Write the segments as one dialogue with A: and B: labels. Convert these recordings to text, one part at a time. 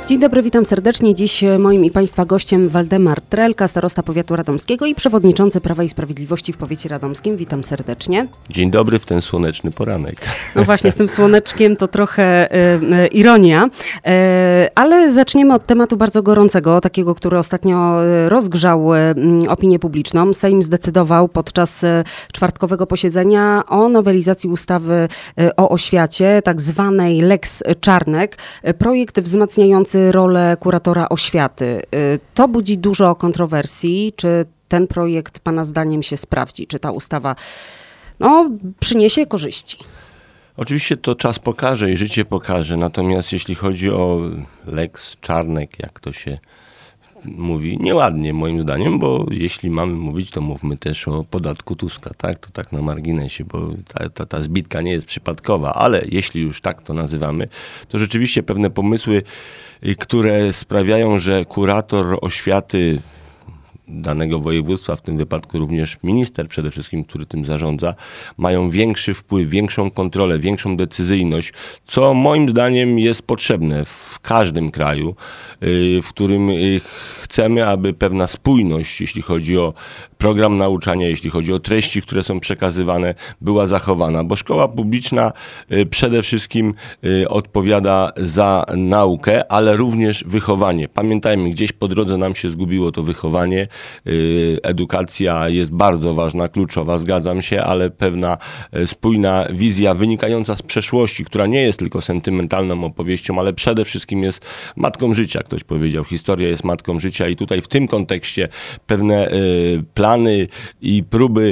A: Dzień dobry, witam serdecznie. Dziś moim i Państwa gościem Waldemar Trelka, starosta powiatu radomskiego i przewodniczący Prawa i Sprawiedliwości w powiecie radomskim. Witam serdecznie.
B: Dzień dobry w ten słoneczny poranek.
A: No właśnie, z tym słoneczkiem to trochę ironia, ale zaczniemy od tematu bardzo gorącego, takiego, który ostatnio rozgrzał opinię publiczną. Sejm zdecydował podczas czwartkowego posiedzenia o nowelizacji ustawy o oświacie, tak zwanej Lex Czarnek. Projekt wzmacniający rolę kuratora oświaty. To budzi dużo kontrowersji. Czy ten projekt Pana zdaniem się sprawdzi? Czy ta ustawa przyniesie korzyści?
B: Oczywiście to czas pokaże i życie pokaże. Natomiast jeśli chodzi o Lex Czarnek, jak to się mówi, nieładnie moim zdaniem, bo jeśli mamy mówić, to mówmy też o podatku Tuska, tak? To tak na marginesie, bo ta zbitka nie jest przypadkowa, ale jeśli już tak to nazywamy, to rzeczywiście pewne pomysły, które sprawiają, że kurator oświaty danego województwa, w tym wypadku również minister przede wszystkim, który tym zarządza, mają większy wpływ, większą kontrolę, większą decyzyjność, co moim zdaniem jest potrzebne w każdym kraju, w którym chcemy, aby pewna spójność, jeśli chodzi o program nauczania, jeśli chodzi o treści, które są przekazywane, była zachowana, bo szkoła publiczna przede wszystkim odpowiada za naukę, ale również wychowanie. Pamiętajmy, gdzieś po drodze nam się zgubiło to wychowanie. Edukacja jest bardzo ważna, kluczowa, zgadzam się, ale pewna spójna wizja wynikająca z przeszłości, która nie jest tylko sentymentalną opowieścią, ale przede wszystkim jest matką życia, ktoś powiedział. Historia jest matką życia i tutaj w tym kontekście pewne plany i próby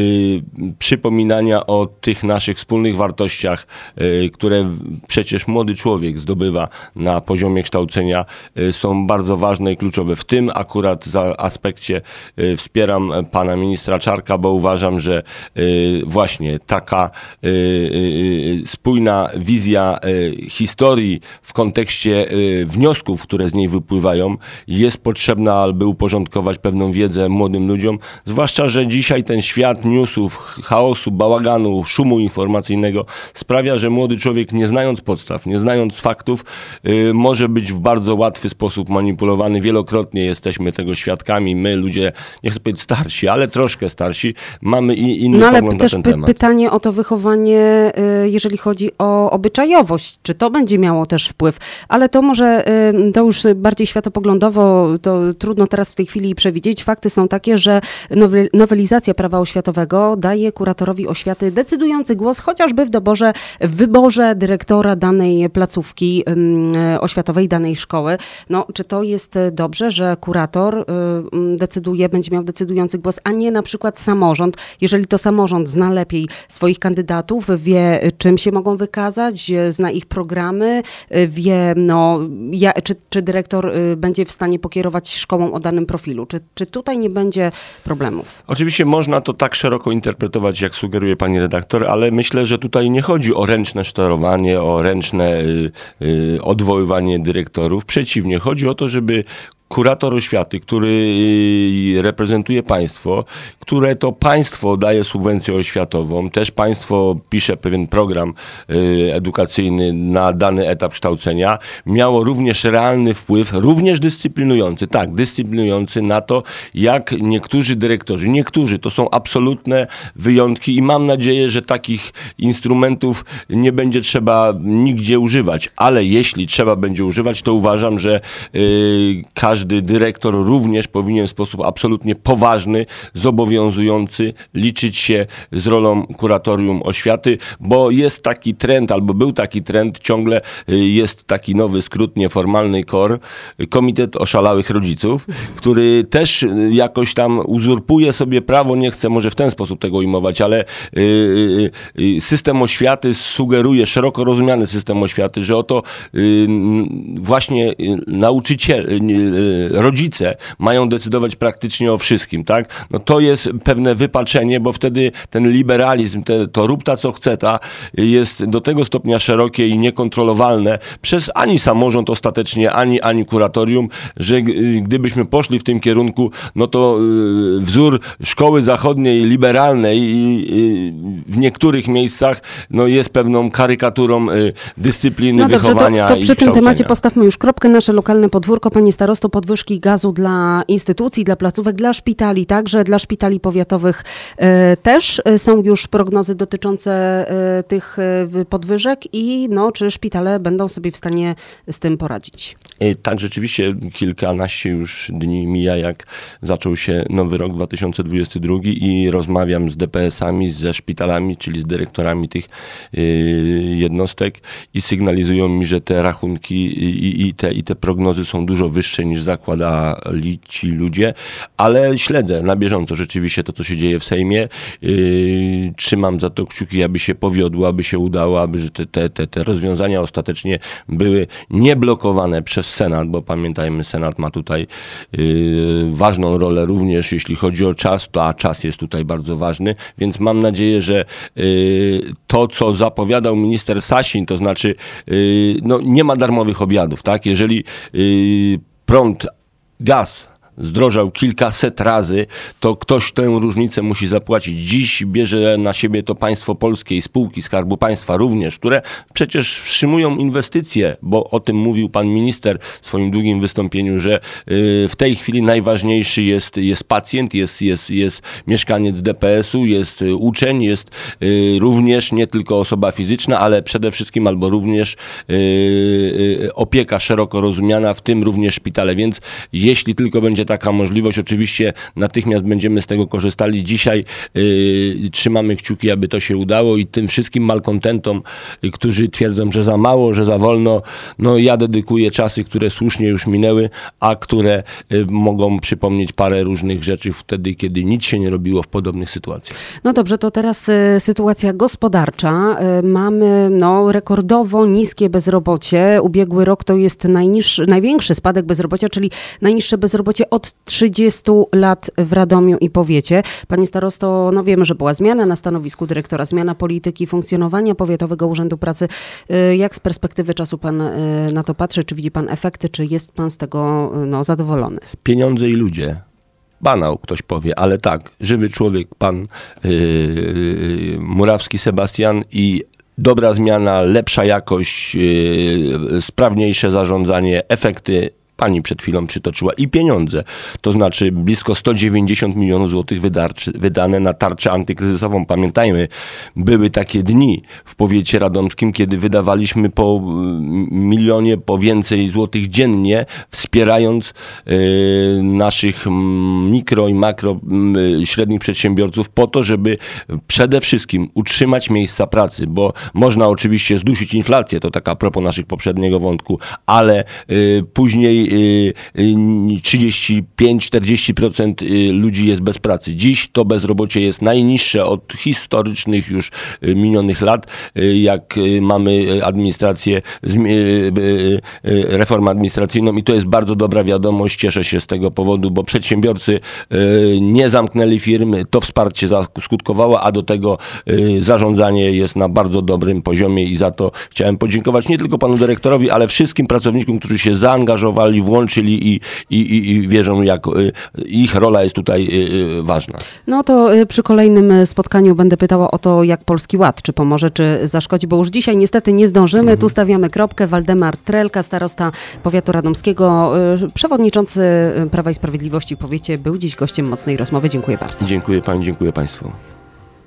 B: przypominania o tych naszych wspólnych wartościach, które przecież młody człowiek zdobywa na poziomie kształcenia, są bardzo ważne i kluczowe. W tym akurat aspekcie wspieram pana ministra Czarka, bo uważam, że właśnie taka spójna wizja historii w kontekście wniosków, które z niej wypływają, jest potrzebna, aby uporządkować pewną wiedzę młodym ludziom, zwłaszcza, że dzisiaj ten świat newsów, chaosu, bałaganu, szumu informacyjnego sprawia, że młody człowiek, nie znając podstaw, nie znając faktów, może być w bardzo łatwy sposób manipulowany. Wielokrotnie jesteśmy tego świadkami. My, ludzie, nie chcę powiedzieć starsi, ale troszkę starsi, mamy inny pogląd na ten temat.
A: Pytanie o to wychowanie, jeżeli chodzi o obyczajowość, czy to będzie miało też wpływ, ale to może, to już bardziej światopoglądowo, to trudno teraz w tej chwili przewidzieć. Fakty są takie, że nowelizacja prawa oświatowego daje kuratorowi oświaty decydujący głos, chociażby w wyborze dyrektora danej placówki oświatowej, danej szkoły. Czy to jest dobrze, że kurator będzie miał decydujący głos, a nie na przykład samorząd? Jeżeli to samorząd zna lepiej swoich kandydatów, wie, czym się mogą wykazać, zna ich programy, wie, czy dyrektor będzie w stanie pokierować szkołą o danym profilu. Czy tutaj nie będzie problemów?
B: Oczywiście można to tak szeroko interpretować, jak sugeruje pani redaktor, ale myślę, że tutaj nie chodzi o ręczne sterowanie, o ręczne odwoływanie dyrektorów. Przeciwnie, chodzi o to, żeby kurator oświaty, który reprezentuje państwo, które to państwo daje subwencję oświatową, też państwo pisze pewien program edukacyjny na dany etap kształcenia, miało również realny wpływ, również dyscyplinujący na to, jak niektórzy dyrektorzy, to są absolutne wyjątki i mam nadzieję, że takich instrumentów nie będzie trzeba nigdzie używać, ale jeśli trzeba będzie używać, to uważam, że każdy dyrektor również powinien w sposób absolutnie poważny, zobowiązujący liczyć się z rolą kuratorium oświaty, bo jest taki trend, albo był taki trend, ciągle jest taki nowy skrót nieformalny KOR, Komitet Oszalałych Rodziców, który też jakoś tam uzurpuje sobie prawo, nie chcę może w ten sposób tego ujmować, ale system oświaty sugeruje, szeroko rozumiany system oświaty, że oto właśnie rodzice mają decydować praktycznie o wszystkim, tak? No to jest pewne wypaczenie, bo wtedy ten liberalizm, to rób ta co chce ta, jest do tego stopnia szerokie i niekontrolowalne przez ani samorząd ostatecznie, ani kuratorium, że gdybyśmy poszli w tym kierunku, no to wzór szkoły zachodniej, liberalnej w niektórych miejscach no jest pewną karykaturą dyscypliny, wychowania
A: to
B: i
A: przy tym temacie
B: kształcenia.
A: postawmy już kropkę. Nasze lokalne podwórko. Panie starosto, podwyżki gazu dla instytucji, dla placówek, dla szpitali, także dla szpitali powiatowych też są już prognozy dotyczące tych podwyżek i no, czy szpitale będą sobie w stanie z tym poradzić?
B: Tak, rzeczywiście kilkanaście już dni mija, jak zaczął się nowy rok 2022 i rozmawiam z DPS-ami, ze szpitalami, czyli z dyrektorami tych jednostek i sygnalizują mi, że te rachunki i te prognozy są dużo wyższe niż zakładali ci ludzie, ale śledzę na bieżąco rzeczywiście to, co się dzieje w Sejmie. Trzymam za to kciuki, aby się powiodło, aby się udało, aby że te rozwiązania ostatecznie były nieblokowane przez Senat, bo pamiętajmy, Senat ma tutaj ważną rolę również, jeśli chodzi o czas, a czas jest tutaj bardzo ważny, więc mam nadzieję, że to, co zapowiadał minister Sasin, to znaczy no, nie ma darmowych obiadów, tak? Jeżeli prąd, gaz zdrożał kilkaset razy, to ktoś tę różnicę musi zapłacić. Dziś bierze na siebie to państwo polskie i spółki Skarbu Państwa również, które przecież wstrzymują inwestycje, bo o tym mówił pan minister w swoim długim wystąpieniu, że w tej chwili najważniejszy jest pacjent, jest mieszkaniec DPS-u, jest uczeń, jest również nie tylko osoba fizyczna, ale przede wszystkim albo również opieka szeroko rozumiana, w tym również szpitale. Więc jeśli tylko będzie taka możliwość, oczywiście natychmiast będziemy z tego korzystali. Dzisiaj trzymamy kciuki, aby to się udało i tym wszystkim malkontentom, którzy twierdzą, że za mało, że za wolno, no ja dedykuję czasy, które słusznie już minęły, a które mogą przypomnieć parę różnych rzeczy wtedy, kiedy nic się nie robiło w podobnych sytuacjach.
A: No dobrze, to teraz sytuacja gospodarcza. Mamy rekordowo niskie bezrobocie. Ubiegły rok to jest największy spadek bezrobocia, czyli najniższe bezrobocie od 30 lat w Radomiu i powiecie. Panie starosto, no wiemy, że była zmiana na stanowisku dyrektora, zmiana polityki funkcjonowania Powiatowego Urzędu Pracy. Jak z perspektywy czasu pan na to patrzy? Czy widzi pan efekty? Czy jest pan z tego zadowolony?
B: Pieniądze i ludzie. Banał, ktoś powie, ale tak, żywy człowiek, pan Murawski Sebastian i dobra zmiana, lepsza jakość, sprawniejsze zarządzanie, efekty. Pani przed chwilą przytoczyła i pieniądze, to znaczy blisko 190 milionów złotych wydane na tarczę antykryzysową. Pamiętajmy, były takie dni w powiecie radomskim, kiedy wydawaliśmy po milionie, po więcej złotych dziennie, wspierając naszych mikro i makro średnich przedsiębiorców po to, żeby przede wszystkim utrzymać miejsca pracy, bo można oczywiście zdusić inflację, to tak a propos naszych poprzedniego wątku, ale później 35-40% ludzi jest bez pracy. Dziś to bezrobocie jest najniższe od historycznych już minionych lat, jak mamy administrację, reformę administracyjną i to jest bardzo dobra wiadomość. Cieszę się z tego powodu, bo przedsiębiorcy nie zamknęli firm, to wsparcie skutkowało, a do tego zarządzanie jest na bardzo dobrym poziomie i za to chciałem podziękować nie tylko panu dyrektorowi, ale wszystkim pracownikom, którzy się zaangażowali, włączyli i wierzą, jak ich rola jest tutaj ważna.
A: No to przy kolejnym spotkaniu będę pytała o to, jak Polski Ład, czy pomoże, czy zaszkodzi, bo już dzisiaj niestety nie zdążymy. Tu stawiamy kropkę. Waldemar Trelka, starosta powiatu radomskiego, przewodniczący Prawa i Sprawiedliwości w powiecie, był dziś gościem Mocnej Rozmowy. Dziękuję bardzo.
B: Dziękuję pani, dziękuję państwu.